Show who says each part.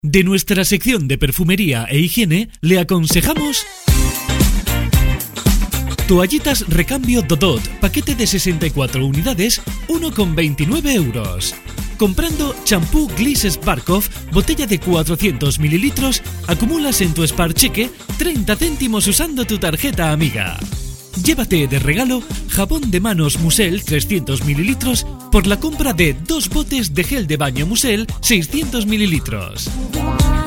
Speaker 1: De nuestra sección de perfumería e higiene, le aconsejamos... Toallitas Recambio Dodot, paquete de 64 unidades, 1,29 euros. Comprando champú Gliss Spark-Off, botella de 400 mililitros, acumulas en tu Spar Cheque 30 céntimos usando tu tarjeta amiga. Llévate de regalo jabón de manos Musel 300 mililitros por la compra de 2 botes de gel de baño Musel 600 mililitros.